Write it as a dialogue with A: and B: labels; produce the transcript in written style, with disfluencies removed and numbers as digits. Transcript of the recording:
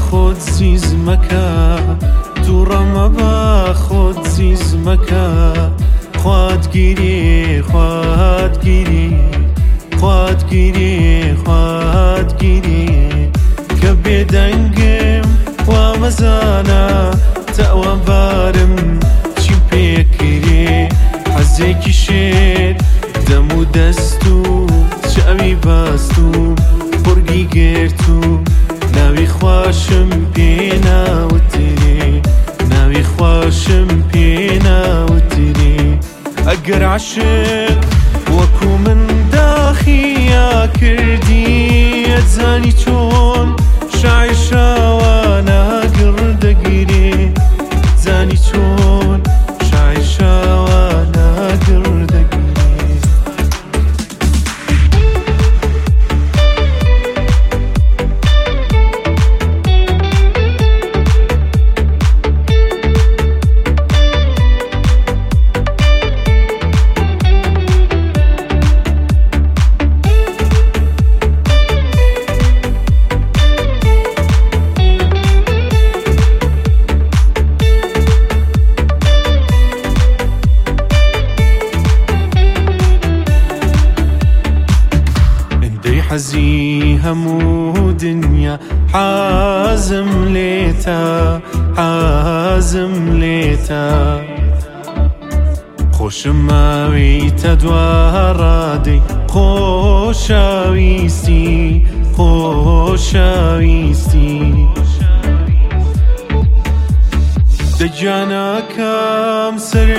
A: خۆت زیز مەکە، دووڕەمە بە خۆت زیز مەکە. خوادگیری خوادگیری خوادگیری خوادگیری کە بێدەنگم وا مەزانە تەوەبارم چیم پێکرێ. حەزێکی شێر دەم و دەست و چاوی باست و قورگی گرت و ناوی خواشم پێ ناوترێ، ناوی خواشم پێ ناوترێ. ئەگەر عاشق وەکو من داخیا کردی، ئەتزانی چۆن شاعیر شاوانە گڕدەگیرێ، زانی چۆن شاعیر شاوانە گڕدەگیرێ. حەزی هەموو دنیا حازم لێتە، حازم لێتە. خۆشم ماوەیتە دووەڕادەی خۆشەویستی، خۆشەویستی. دەجانەکەم سەر